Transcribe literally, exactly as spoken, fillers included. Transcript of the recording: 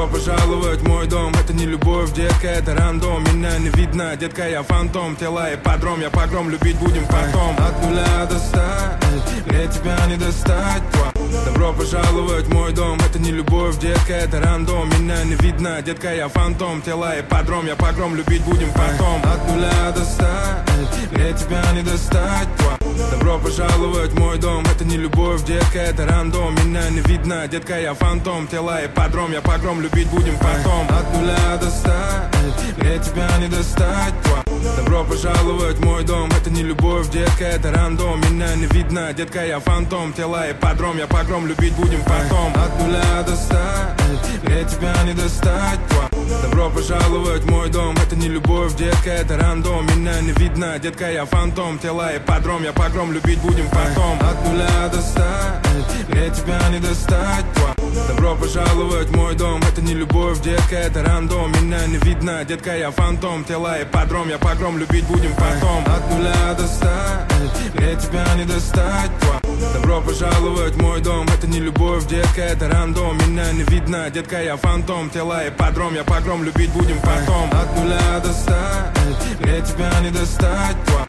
Добро пожаловать в мой дом. Это не любовь, детка, это рандом. Меня не видно, детка, я фантом. Тела и подром, я погром, любить будем потом. От нуля до ста, мне тебя не достать. Добро пожаловать в мой дом. Это не любовь, детка, это рандом. Меня не видно, детка, я фантом. Тела и подром, я погром, любить будем потом. От нуля до ста, мне тебя не достать. Добро пожаловать в мой дом. Это не любовь, детка, это рандом. Меня не видно, детка, я фантом. Тела и подром, я погром, любить будем потом. От нуля до ста, мне тебя не достать. Добро пожаловать в мой дом. Это не любовь, детка, это рандом. Меня не видно, детка, я фантом. Тела и подром, я погром, любить будем потом. От нуля до ста, мне тебя не достать. Добро пожаловать в мой дом. Это не любовь, детка, это рандом. Меня не видно, детка, я фантом. Тела и подром, я погром, любить будем потом. От нуля до ста, мне тебя не достать. Добро пожаловать в мой дом. Это не любовь, детка, это рандом. Меня не видно, детка, я фантом. Тела и подром, я погром, любить будем потом. От нуля до ста, мне тебя не достать. Добро пожаловать в мой дом. Это не любовь, детка, это рандом. Меня не видно, детка, я фантом. Тела и подром, я погром, любить будем потом. От нуля до ста, мне тебя не достать.